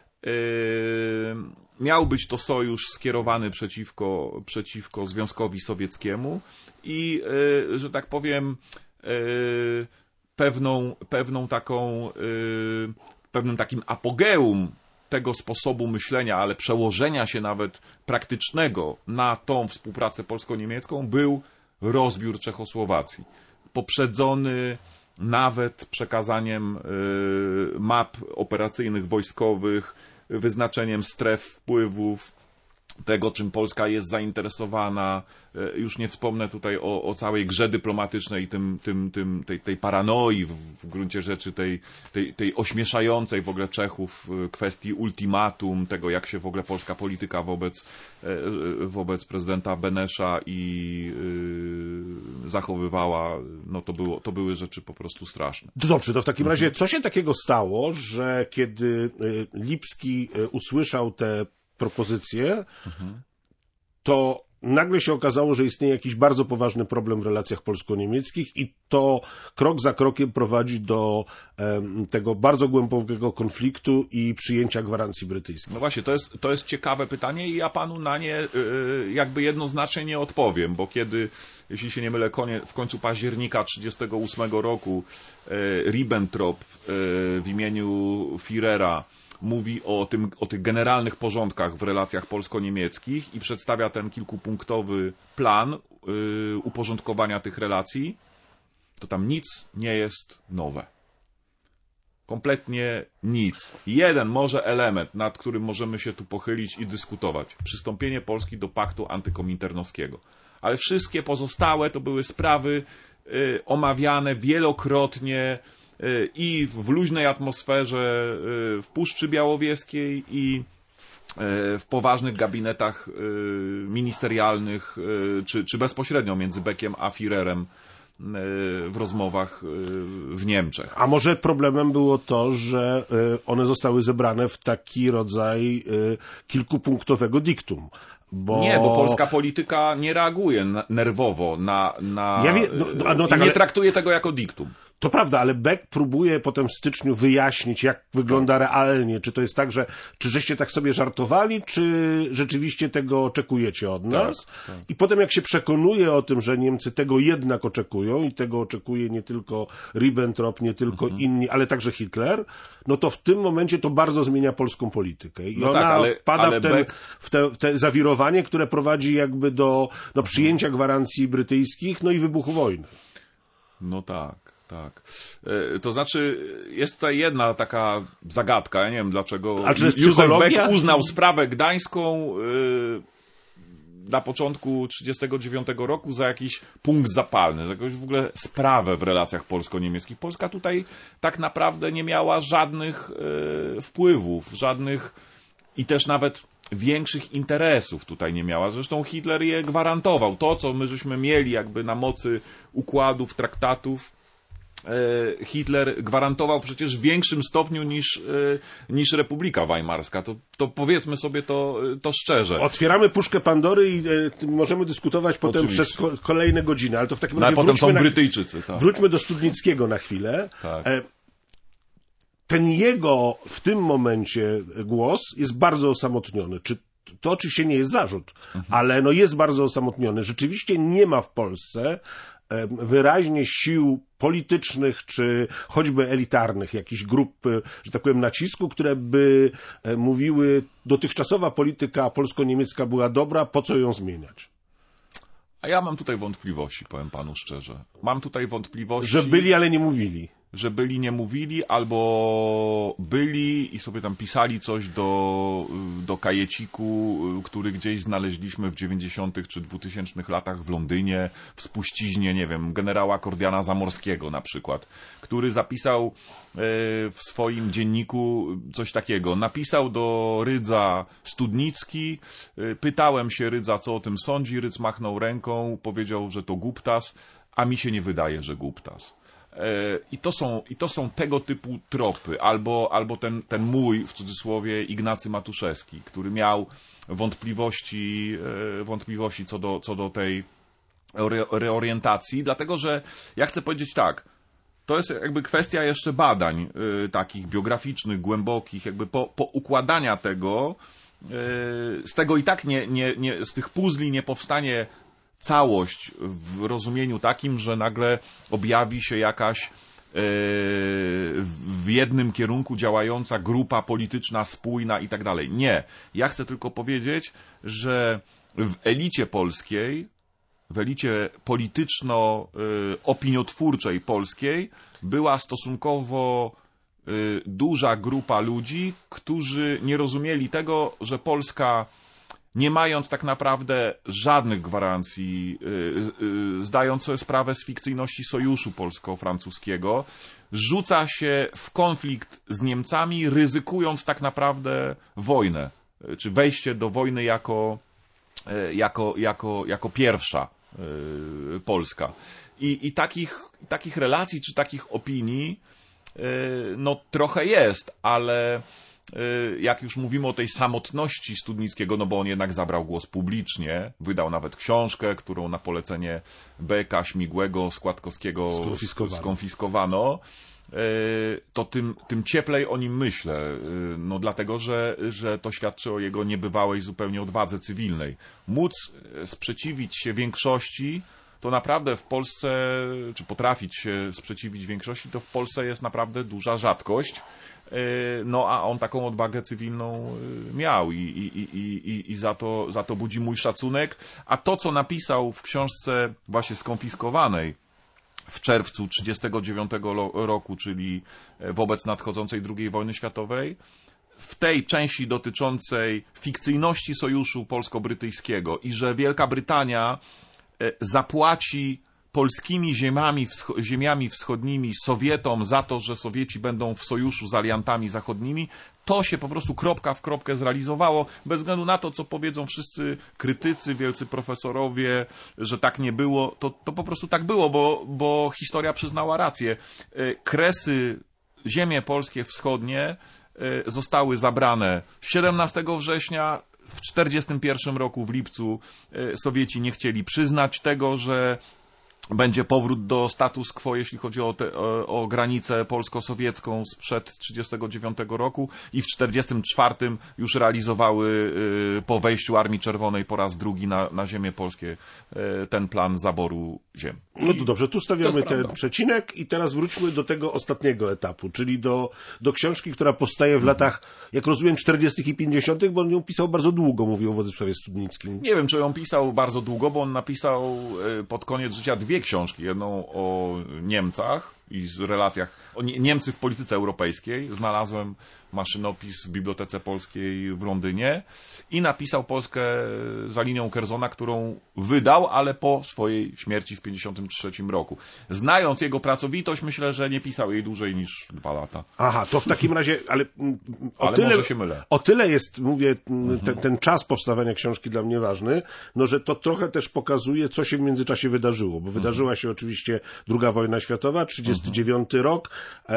Miał być to sojusz skierowany przeciwko, przeciwko Związkowi Sowieckiemu i, że tak powiem, pewną, pewną taką pewnym takim apogeum tego sposobu myślenia, ale przełożenia się nawet praktycznego na tą współpracę polsko-niemiecką był rozbiór Czechosłowacji. Poprzedzony nawet przekazaniem y, map operacyjnych wojskowych, wyznaczeniem stref wpływów, tego, czym Polska jest zainteresowana. Już nie wspomnę tutaj o, o całej grze dyplomatycznej, tym, tym, tym, tej, tej paranoi w, w gruncie rzeczy, tej, tej, tej ośmieszającej w ogóle Czechów kwestii ultimatum, tego jak się w ogóle polska polityka wobec, wobec prezydenta Benesza i yy, zachowywała. No to, było, to były rzeczy po prostu straszne. Dobrze, to w takim razie co się takiego stało, że kiedy Lipski usłyszał te propozycje, mhm. to nagle się okazało, że istnieje jakiś bardzo poważny problem w relacjach polsko-niemieckich i to krok za krokiem prowadzi do um, tego bardzo głębokiego konfliktu i przyjęcia gwarancji brytyjskich. No właśnie, to jest, to jest ciekawe pytanie i ja panu na nie yy, jakby jednoznacznie nie odpowiem, bo kiedy, jeśli się nie mylę, konie, w końcu października trzydziestego ósmego roku yy, Ribbentrop yy, w imieniu Führera mówi o, tym, o tych generalnych porządkach w relacjach polsko-niemieckich i przedstawia ten kilkupunktowy plan yy, uporządkowania tych relacji, to tam nic nie jest nowe. Kompletnie nic. Jeden może element, nad którym możemy się tu pochylić i dyskutować. Przystąpienie Polski do paktu antykominternowskiego. Ale wszystkie pozostałe to były sprawy yy, omawiane wielokrotnie i w luźnej atmosferze w Puszczy Białowieskiej i w poważnych gabinetach ministerialnych, czy, czy bezpośrednio między Beckiem a Führerem w rozmowach w Niemczech. A może problemem było to, że one zostały zebrane w taki rodzaj kilkupunktowego diktum? Bo... Nie, bo polska polityka nie reaguje nerwowo na... na ja wie, no, no, no, tak, nie ale... traktuje tego jako diktum. To prawda, ale Beck próbuje potem w styczniu wyjaśnić, jak wygląda realnie. Czy to jest tak, że czy żeście tak sobie żartowali, czy rzeczywiście tego oczekujecie od nas? Tak, tak. I potem jak się przekonuje o tym, że Niemcy tego jednak oczekują i tego oczekuje nie tylko Ribbentrop, nie tylko mhm. inni, ale także Hitler, no to w tym momencie to bardzo zmienia polską politykę. I no ona tak, ale, pada ale w, ten, Beck... w, te, w te zawirowanie, które prowadzi jakby do, do przyjęcia gwarancji brytyjskich, no i wybuchu wojny. No tak. Tak. To znaczy, jest tutaj jedna taka zagadka, ja nie wiem dlaczego Józef Beck uznał sprawę gdańską yy, na początku trzydziestego dziewiątego roku za jakiś punkt zapalny, za jakąś w ogóle sprawę w relacjach polsko-niemieckich. Polska tutaj tak naprawdę nie miała żadnych yy, wpływów, żadnych i też nawet większych interesów tutaj nie miała. Zresztą Hitler je gwarantował. To, co my żeśmy mieli jakby na mocy układów, traktatów, Hitler gwarantował przecież w większym stopniu niż, niż Republika Weimarska. To, to powiedzmy sobie to, to szczerze. Otwieramy puszkę Pandory i e, możemy dyskutować potem Oczywiście. przez ko kolejne godziny, ale to w takim razie no, potem są na, Brytyjczycy. Tak. Wróćmy do Studnickiego na chwilę. Tak. E, ten jego w tym momencie głos jest bardzo osamotniony. Czy to oczywiście nie jest zarzut, mhm. ale no jest bardzo osamotniony. Rzeczywiście nie ma w Polsce wyraźnie sił politycznych, czy choćby elitarnych, jakichś grup, że tak powiem, nacisku, które by mówiły, dotychczasowa polityka polsko-niemiecka była dobra, po co ją zmieniać? A ja mam tutaj wątpliwości, powiem panu szczerze. Mam tutaj wątpliwości... Że byli, ale nie mówili. Że byli, nie mówili, albo byli i sobie tam pisali coś do, do kajeciku, który gdzieś znaleźliśmy w dziewięćdziesiątych czy dwutysięcznych latach w Londynie, w spuściźnie, nie wiem, generała Kordiana Zamorskiego na przykład, który zapisał w swoim dzienniku coś takiego. Napisał do Rydza Studnicki, pytałem się Rydza, co o tym sądzi, Rydz machnął ręką, powiedział, że to głuptas, a mi się nie wydaje, że głuptas. I to są, i to są tego typu tropy, albo, albo ten, ten mój, w cudzysłowie, Ignacy Matuszewski, który miał wątpliwości, wątpliwości co do, co do tej reorientacji, dlatego że ja chcę powiedzieć tak, to jest jakby kwestia jeszcze badań y, takich biograficznych, głębokich, jakby po, po układania tego, y, z tego i tak nie, nie, nie, z tych puzli nie powstanie całość w rozumieniu takim, że nagle objawi się jakaś w jednym kierunku działająca grupa polityczna, spójna i tak dalej. Nie. Ja chcę tylko powiedzieć, że w elicie polskiej, w elicie polityczno-opiniotwórczej polskiej była stosunkowo duża grupa ludzi, którzy nie rozumieli tego, że Polska, nie mając tak naprawdę żadnych gwarancji, zdając sobie sprawę z fikcyjności sojuszu polsko-francuskiego, rzuca się w konflikt z Niemcami, ryzykując tak naprawdę wojnę, czy wejście do wojny jako, jako, jako, jako pierwsza Polska. I, i takich, takich relacji, czy takich opinii no trochę jest, ale jak już mówimy o tej samotności Studnickiego, no bo on jednak zabrał głos publicznie, wydał nawet książkę, którą na polecenie B K Śmigłego, Składkowskiego skonfiskowano, skonfiskowano to tym, tym cieplej o nim myślę, no dlatego, że, że to świadczy o jego niebywałej zupełnie odwadze cywilnej. Móc sprzeciwić się większości, to naprawdę w Polsce, czy potrafić się sprzeciwić większości, to w Polsce jest naprawdę duża rzadkość. No a on taką odwagę cywilną miał i, i, i, i, i za to, za to budzi mój szacunek. A to, co napisał w książce właśnie skonfiskowanej w czerwcu trzydziestego dziewiątego roku, czyli wobec nadchodzącej drugiej wojny światowej, w tej części dotyczącej fikcyjności sojuszu polsko-brytyjskiego i że Wielka Brytania zapłaci polskimi ziemiami, ziemiami wschodnimi Sowietom za to, że Sowieci będą w sojuszu z aliantami zachodnimi, to się po prostu kropka w kropkę zrealizowało, bez względu na to, co powiedzą wszyscy krytycy, wielcy profesorowie, że tak nie było, to, to po prostu tak było, bo, bo historia przyznała rację. Kresy, ziemie polskie wschodnie zostały zabrane siedemnastego września, w czterdziestym pierwszym roku w lipcu Sowieci nie chcieli przyznać tego, że będzie powrót do status quo, jeśli chodzi o, te, o, o granicę polsko-sowiecką sprzed trzydziestego dziewiątego roku i w czterdziestym czwartym już realizowały y, po wejściu Armii Czerwonej po raz drugi na, na ziemię polskie y, ten plan zaboru ziem. No to dobrze, tu stawiamy ten przecinek i teraz wróćmy do tego ostatniego etapu, czyli do, do książki, która powstaje w latach, jak rozumiem, czterdziestych i pięćdziesiątych, bo on ją pisał bardzo długo, mówił o Władysławie Studnickim. Nie wiem, czy ją pisał bardzo długo, bo on napisał pod koniec życia dwie książki. Jedną o Niemcach i z relacjach, o Niemcy w polityce europejskiej. Znalazłem maszynopis w Bibliotece Polskiej w Londynie i napisał Polskę za linią Kerzona, którą wydał, ale po swojej śmierci w pięćdziesiątym trzecim roku. Znając jego pracowitość, myślę, że nie pisał jej dłużej niż dwa lata. Aha, to w takim razie, ale o, ale tyle, może się mylę. O tyle jest, mówię, ten, ten czas powstawania książki dla mnie ważny, no że to trochę też pokazuje, co się w międzyczasie wydarzyło, bo wydarzyła się oczywiście druga wojna światowa, trzydziesty dziewiąty rok, em,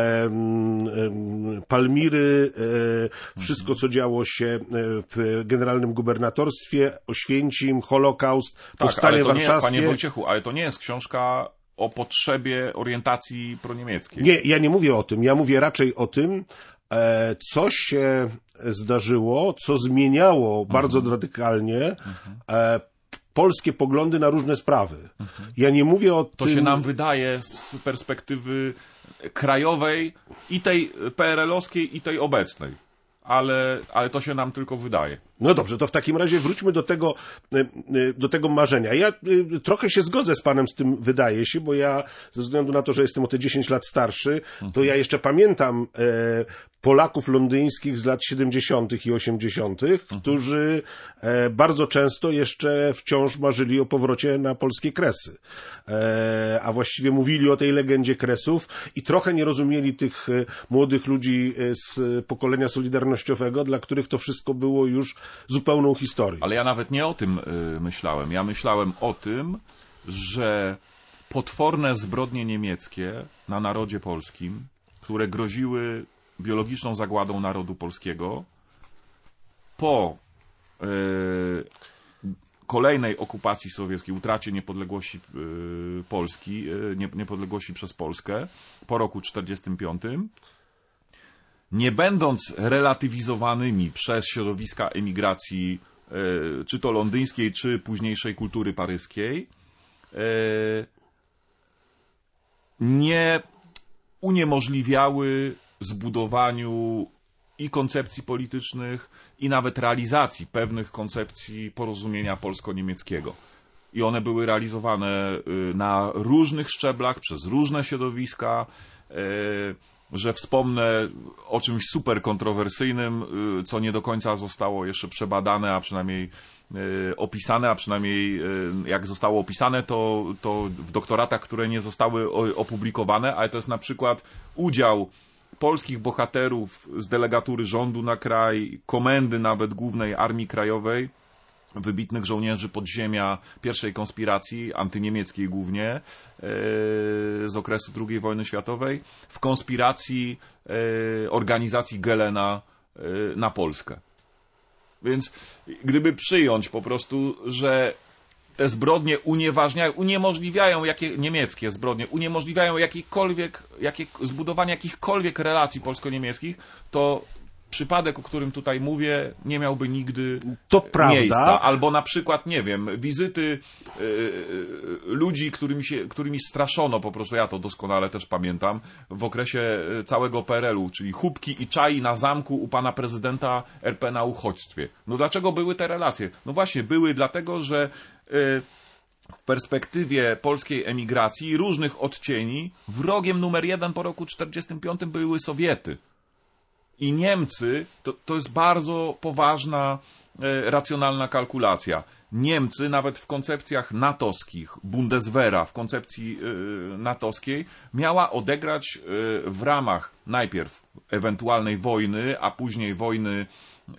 em, Palmiry, e, wszystko, co działo się w generalnym gubernatorstwie, Oświęcim, Holokaust, tak, powstanie ale to warszawskie. Nie, panie Wojciechu, ale to nie jest książka o potrzebie orientacji proniemieckiej. Nie, ja nie mówię o tym. Ja mówię raczej o tym, e, co się zdarzyło, co zmieniało mhm. bardzo radykalnie mhm. e, polskie poglądy na różne sprawy. Mhm. Ja nie mówię o to tym... To się nam wydaje z perspektywy krajowej i tej P R L-owskiej, i tej obecnej. Ale, ale to się nam tylko wydaje. No dobrze, to w takim razie wróćmy do tego, do tego marzenia. Ja trochę się zgodzę z panem z tym, wydaje się, bo ja ze względu na to, że jestem o te dziesięć lat starszy, to ja jeszcze pamiętam e, Polaków londyńskich z lat siedemdziesiątych i osiemdziesiątych, mhm. którzy e, bardzo często jeszcze wciąż marzyli o powrocie na polskie Kresy. E, a właściwie mówili o tej legendzie Kresów i trochę nie rozumieli tych e, młodych ludzi z pokolenia solidarnościowego, dla których to wszystko było już zupełną historią. Ale ja nawet nie o tym y, myślałem. Ja myślałem o tym, że potworne zbrodnie niemieckie na narodzie polskim, które groziły biologiczną zagładą narodu polskiego, po y, kolejnej okupacji sowieckiej, utracie niepodległości y, Polski, y, nie, niepodległości przez Polskę, po roku czterdziestym piątym, nie będąc relatywizowanymi przez środowiska emigracji, y, czy to londyńskiej, czy późniejszej kultury paryskiej, y, nie uniemożliwiały zbudowaniu i koncepcji politycznych, i nawet realizacji pewnych koncepcji porozumienia polsko-niemieckiego. I one były realizowane na różnych szczeblach, przez różne środowiska, że wspomnę o czymś super kontrowersyjnym, co nie do końca zostało jeszcze przebadane, a przynajmniej opisane, a przynajmniej jak zostało opisane, to, to w doktoratach, które nie zostały opublikowane, ale to jest na przykład udział polskich bohaterów z delegatury rządu na kraj, komendy nawet Głównej Armii Krajowej, wybitnych żołnierzy podziemia pierwszej konspiracji, antyniemieckiej głównie, z okresu drugiej wojny światowej, w konspiracji organizacji Gelena na Polskę. Więc gdyby przyjąć po prostu, że te zbrodnie unieważniają, uniemożliwiają, jakie, niemieckie zbrodnie, uniemożliwiają jakiekolwiek, jakie, zbudowanie jakichkolwiek relacji polsko-niemieckich, to przypadek, o którym tutaj mówię, nie miałby nigdy to prawda. miejsca. Albo na przykład, nie wiem, wizyty yy, ludzi, którymi, się, którymi straszono po prostu, ja to doskonale też pamiętam, w okresie całego P R L-u, czyli chubki i czai na zamku u pana prezydenta R P na uchodźstwie. No dlaczego były te relacje? No właśnie, były dlatego, że yy, w perspektywie polskiej emigracji różnych odcieni wrogiem numer jeden po roku czterdziestym piątym były Sowiety. I Niemcy, to, to jest bardzo poważna, e, racjonalna kalkulacja. Niemcy nawet w koncepcjach natowskich, Bundeswehra, w koncepcji e, natowskiej, miała odegrać e, w ramach najpierw ewentualnej wojny, a później wojny, e,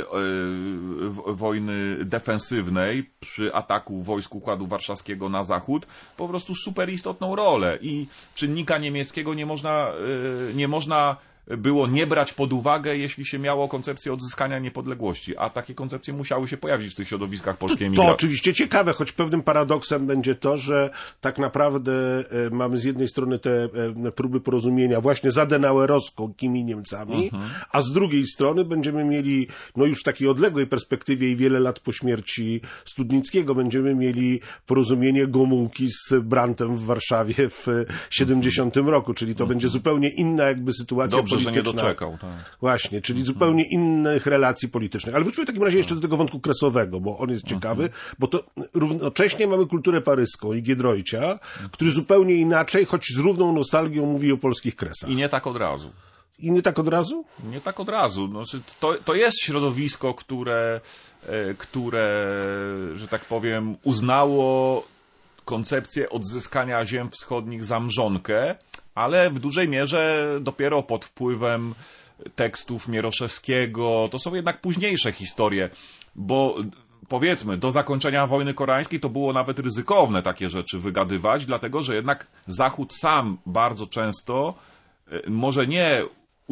e, wojny defensywnej przy ataku wojsk Układu Warszawskiego na zachód, po prostu super istotną rolę. I czynnika niemieckiego nie można, e, nie można było nie brać pod uwagę, jeśli się miało koncepcję odzyskania niepodległości, a takie koncepcje musiały się pojawić w tych środowiskach polskiej emigracji. To oczywiście ciekawe, choć pewnym paradoksem będzie to, że tak naprawdę e, mamy z jednej strony te e, próby porozumienia właśnie z adenauerowskimi Niemcami, mhm. a z drugiej strony będziemy mieli, no już w takiej odległej perspektywie i wiele lat po śmierci Studnickiego, będziemy mieli porozumienie Gomułki z Brandtem w Warszawie w siedemdziesiątym roku, czyli to mhm. będzie zupełnie inna jakby sytuacja Dobrze, polityczna. że nie doczekał. Tak. Właśnie, czyli mhm. zupełnie innych relacji politycznych. Ale wróćmy w takim razie jeszcze do tego wątku kresowego, bo on jest ciekawy, mhm. bo to równocześnie mamy kulturę paryską i Giedroycia, mhm. który zupełnie inaczej, choć z równą nostalgią mówi o polskich kresach. I nie tak od razu. I nie tak od razu? Nie tak od razu. Znaczy, to, to jest środowisko, które, które, że tak powiem, uznało koncepcję odzyskania ziem wschodnich za mrzonkę, ale w dużej mierze dopiero pod wpływem tekstów Mieroszewskiego. To są jednak późniejsze historie, bo powiedzmy, do zakończenia wojny koreańskiej to było nawet ryzykowne takie rzeczy wygadywać, dlatego że jednak Zachód sam bardzo często, może nie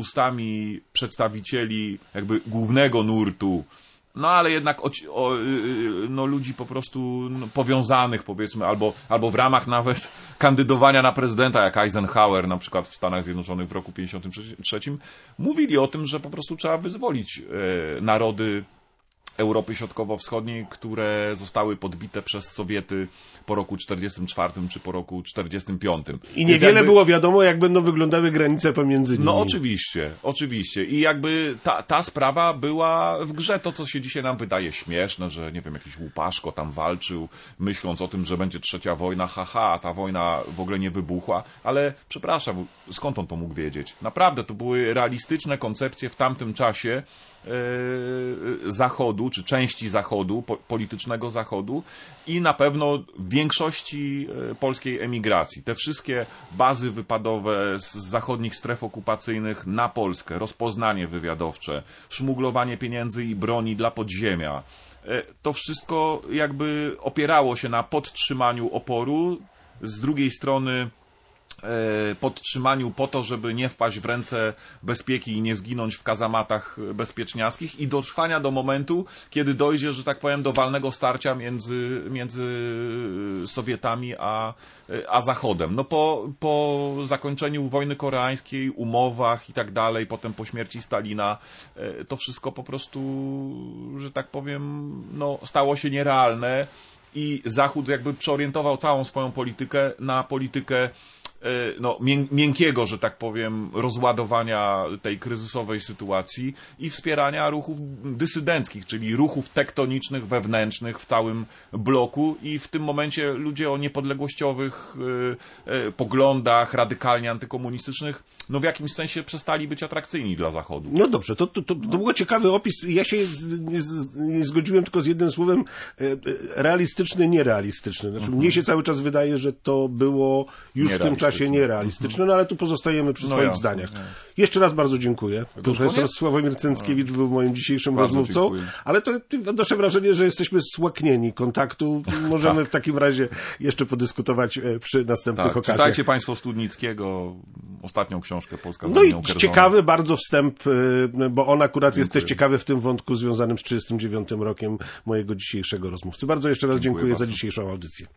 ustami przedstawicieli jakby głównego nurtu, no ale jednak o, o, no, ludzi po prostu no, powiązanych, powiedzmy, albo, albo w ramach nawet kandydowania na prezydenta, jak Eisenhower na przykład w Stanach Zjednoczonych w roku pięćdziesiątym trzecim, mówili o tym, że po prostu trzeba wyzwolić e, narody Europy Środkowo-Wschodniej, które zostały podbite przez Sowiety po roku czterdziestym czwartym czy po roku czterdziestym piątym. I niewiele jakby było wiadomo, jak będą wyglądały granice pomiędzy nimi. No oczywiście, oczywiście. I jakby ta, ta sprawa była w grze. To, co się dzisiaj nam wydaje śmieszne, że nie wiem, jakiś Łupaszko tam walczył, myśląc o tym, że będzie trzecia wojna, haha, a ta wojna w ogóle nie wybuchła. Ale przepraszam, skąd on to mógł wiedzieć? Naprawdę, to były realistyczne koncepcje w tamtym czasie Zachodu, czy części Zachodu, politycznego Zachodu i na pewno w większości polskiej emigracji. Te wszystkie bazy wypadowe z zachodnich stref okupacyjnych na Polskę, rozpoznanie wywiadowcze, szmuglowanie pieniędzy i broni dla podziemia. To wszystko jakby opierało się na podtrzymaniu oporu, z drugiej strony podtrzymaniu po to, żeby nie wpaść w ręce bezpieki i nie zginąć w kazamatach bezpieczniarskich i dotrwania do momentu, kiedy dojdzie, że tak powiem, do walnego starcia między, między Sowietami a, a Zachodem. No po, po zakończeniu wojny koreańskiej, umowach i tak dalej, potem po śmierci Stalina, to wszystko po prostu, że tak powiem, no, stało się nierealne i Zachód jakby przeorientował całą swoją politykę na politykę no, mię miękkiego, że tak powiem, rozładowania tej kryzysowej sytuacji i wspierania ruchów dysydenckich, czyli ruchów tektonicznych, wewnętrznych w całym bloku i w tym momencie ludzie o niepodległościowych y, y, poglądach radykalnie antykomunistycznych no w jakimś sensie przestali być atrakcyjni dla Zachodu. No dobrze, to, to, to, to był ciekawy opis. Ja się z, nie, z, nie zgodziłem tylko z jednym słowem, realistyczny, nierealistyczny. Znaczy, mhm. Mnie się cały czas wydaje, że to było już w tym czasie nierealistyczne, no ale tu pozostajemy przy no swoich jasne, zdaniach. Nie. Jeszcze raz bardzo dziękuję. Profesor Sławomir Cęckiewicz był moim dzisiejszym bardzo rozmówcą, dziękuję. ale to odnoszę wrażenie, że jesteśmy słaknieni kontaktu. Możemy w takim razie jeszcze podyskutować przy następnych tak, okazjach. Czytajcie Państwo Studnickiego, ostatnią książkę Polska No i Okerżona. ciekawy bardzo wstęp, bo on akurat Dziękuję. jest też ciekawy w tym wątku związanym z trzydziestym dziewiątym rokiem mojego dzisiejszego rozmówcy. Bardzo jeszcze raz dziękuję, dziękuję za bardzo. dzisiejszą audycję.